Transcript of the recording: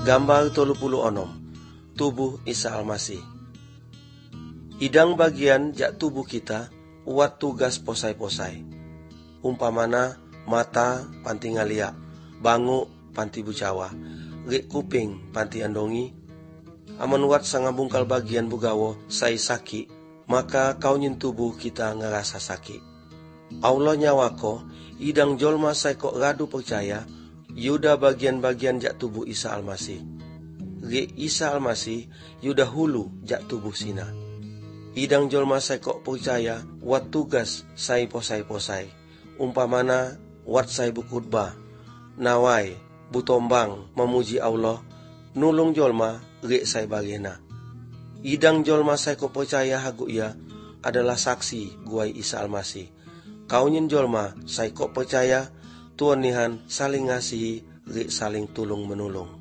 Gambar 36 tubuh Isa Almasih. Idang bagian jak tubuh kita uat tugas posai-posai. Umpamana mata panti ngalia, bangu panti bucawa, rik kuping panti andongi. Aman wat sangabungkal bagian bugawo sai saki, maka kau nyin tubuh kita ngerasa sakit. Allah nyawako idang jolma sai kok radu percaya yuda bagian-bagian jak tubuh Isa Almasih. Rik Isa Almasih yuda hulu jak tubuh sina. Idang jolma sai kok percaya wat tugas sai posai-posai. Umpamana wat sai bukutbah, nawai, butombang memuji Allah, nulung jolma rik sai bagena. Idang jolma sai kok percaya hagu ia adalah saksi guai Isa Almasih. Kau nyin jolma sai kok percaya Tuhan Nihan saling ngasihi rik saling tulung menulung.